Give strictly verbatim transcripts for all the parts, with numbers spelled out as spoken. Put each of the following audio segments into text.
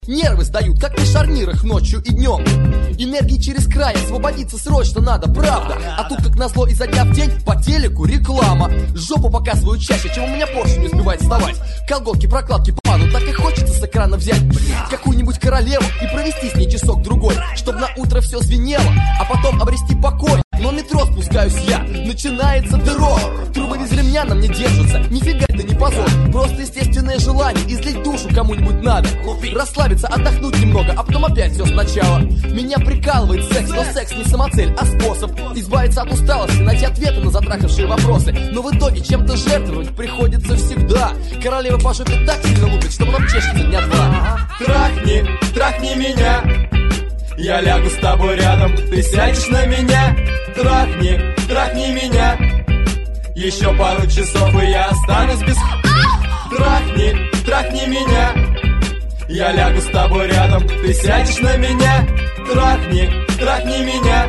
Нервы сдают, как на шарнирах ночью и днем. Энергии через край, освободиться срочно надо, правда. А тут, как назло, изо дня в день по телеку реклама. Жопу показывают чаще, чем у меня Порше не успевает вставать. Колготки, прокладки, помаду, так и хочется с экрана взять какую-нибудь королеву и провести с ней часок-другой, чтоб на утро все звенело, а потом обрести покой. Но в метро спускаюсь я, начинается террор. Трубы без ремня на мне держатся, нифига это не позор. Просто естественное желание излить душу кому-нибудь надо. Расслабиться, отдохнуть немного, а потом опять все сначала. Меня прикалывает секс, но секс не самоцель, а способ избавиться от усталости, найти ответы на затрахавшие вопросы. Но в итоге чем-то жертвовать приходится всегда. Королева по жопе так сильно лупит, что потом чешется дня два. Трахни, трахни меня, я лягу с тобой рядом, ты сядешь на меня. Трахни, трахни меня, еще пару часов и я останусь без... Трахни, трахни меня, я лягу с тобой рядом, ты сядешь на меня. Трахни, трахни меня,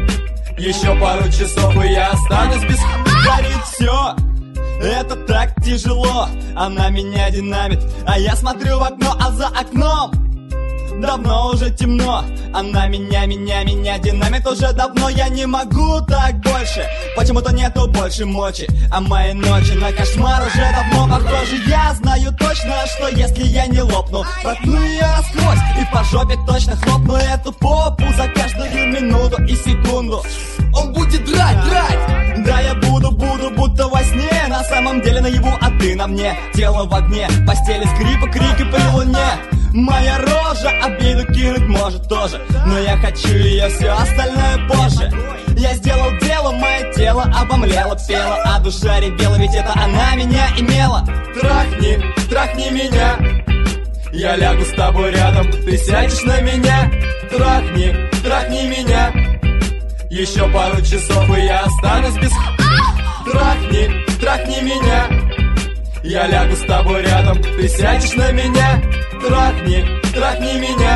еще пару часов и я останусь без... Горит все, это так тяжело, она меня динамит, а я смотрю в окно, а за окном давно уже темно. Она меня, меня, меня динамит уже давно. Я не могу так больше, почему-то нету больше мочи. А мои ночи на кошмар уже давно похожи. Я знаю точно, что если я не лопну, проткну ее насквозь и по жопе точно хлопну эту попу за каждую минуту и секунду. Он будет драть, драть. Да, я буду, буду, будто во сне. На самом деле наяву, а ты на мне. Тело в огне, постели скрипы, крики при луне. Моя рожа обиду кинуть может тоже, но я хочу ее, все остальное позже. Я сделал дело, мое тело обомлело, пело, а душа ревела, ведь это она меня имела. Трахни, трахни меня, я лягу с тобой рядом, ты сядешь на меня. Трахни, трахни меня, еще пару часов и я останусь без... Трахни, трахни меня, я лягу с тобой рядом, ты сядешь на меня. Трахни, трахни меня,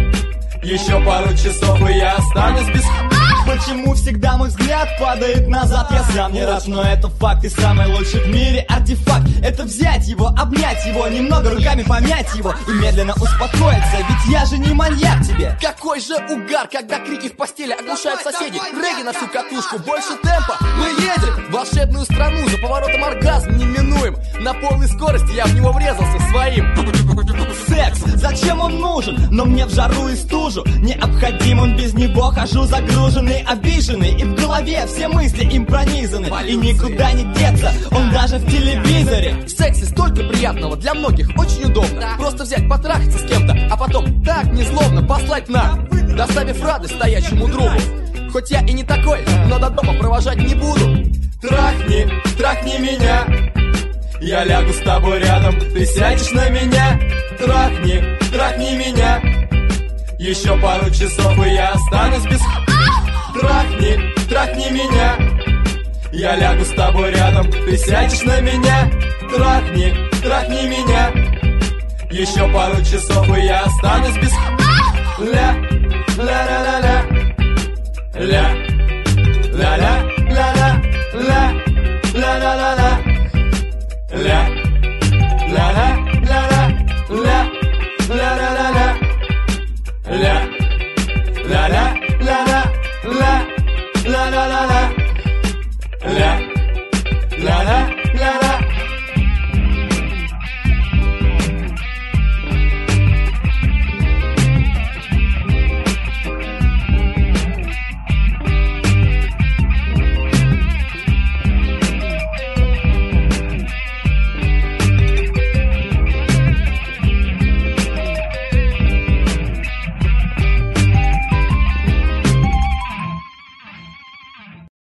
еще пару часов и я останусь без... Почему всегда мой взгляд падает назад? Я сам не рад, но это факт. И самый лучший в мире артефакт — это взять его, обнять его, немного руками помять его и медленно успокоиться, ведь я же не маньяк тебе. Какой же угар, когда крики в постели оглушают соседей. Регги на всю катушку, больше темпа. Мы едем в волшебную страну, за поворотом оргазм неминуем. На полной скорости я в него врезался своим. Секс, зачем он нужен? Но мне в жару и стужу необходим он, без него хожу загруженный, обиженный, и в голове все мысли им пронизаны. И никуда не деться, он даже в телевизоре. В сексе столько приятного, для многих очень удобно. Просто взять, потрахаться с кем-то, а потом так незлобно послать на, доставив радость стоящему другу. Хоть я и не такой, но до дома провожать не буду. Трахни, трахни меня, я лягу с тобой рядом, ты сядешь на меня. Трахни, трахни меня, еще пару часов и я останусь без... Трахни, трахни меня, я лягу с тобой рядом, ты сядешь на меня. Трахни, трахни меня, еще пару часов и я